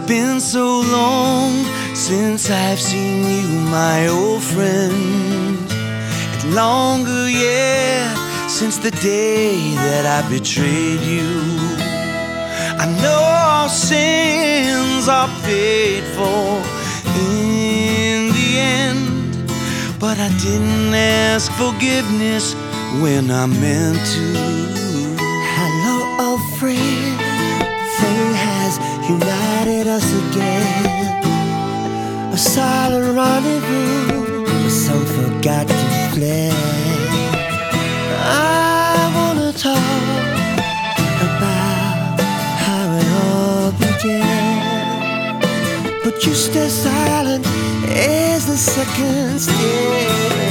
been so long since I've seen you, my old friend, and longer yet since the day that I betrayed you. I know all sins are paid for in the end, but I didn't ask forgiveness when I meant to. Hello, old friend. Fate has united us again. A silent rendezvous, but some forgot to plan. I wanna talk about how it all began, but you stay silent as the seconds stay.